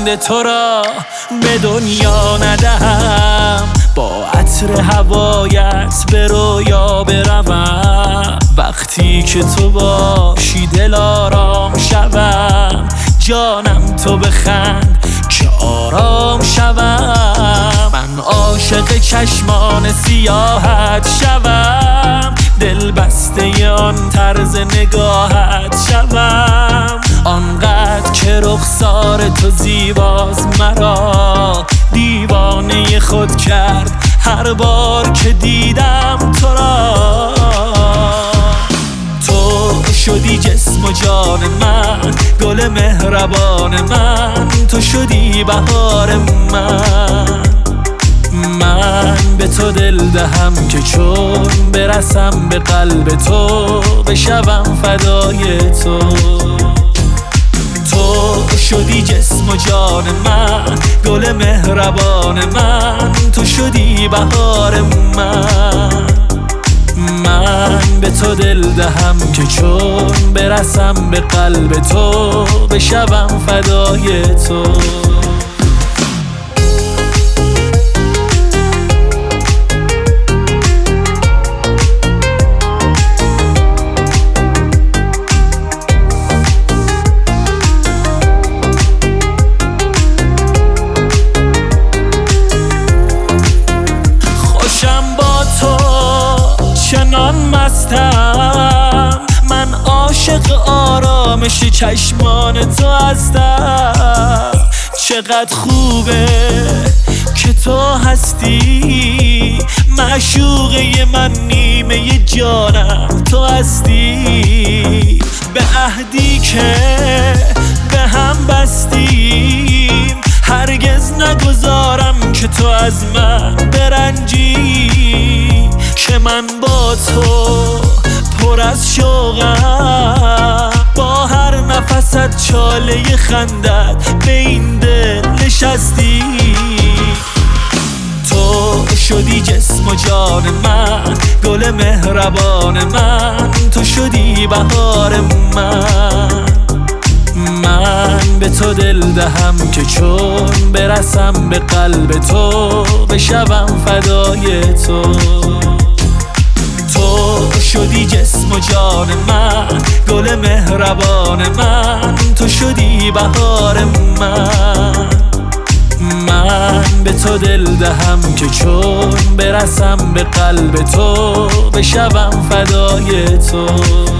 لبخند تو را به دنیا ندهم، با عطر هوایت به رویا بروم. وقتی که تو باشی دل آرام شوم، جانم تو بخند که آرام شوم. من عاشق چشمان سیاحت شوم، دل بسته آن طرز نگاهت شوم. آنقدر که رخسار تو زیباست مرا دیوانه خود کرد هر بار که دیدم تو را. تو شدی جسم و جان من، گل مهربان من، تو شدی بهار من به تو دل دهم که چون برسم به قلب تو بشوم فدای تو. تو شدی جسم و جان من، گل مهربان من، تو شدی بهار من به تو دل دهم که چون برسم به قلب تو بشوم فدای تو. چنان مستم من، عاشق آرامش چشمان تو هستم. چقدر خوبه که تو هستی، معشوقه من، نیمه جانم تو هستی. به عهدی که به هم بستیم هرگز نگذارم که تو از من برنجی. که من با تو پر از شوقم، با هر نفست چاله خندت به این دل نشستی. تو شدی جسم و جان من، گل مهربان من، تو شدی بهار من به تو دل دهم که چون برسم به قلب تو بشوم فدای تو. تو شدی جسم و جان من، گل مهربان من، تو شدی بهار من به تو دل دهم که چون برسم به قلب تو بشوم فدای تو.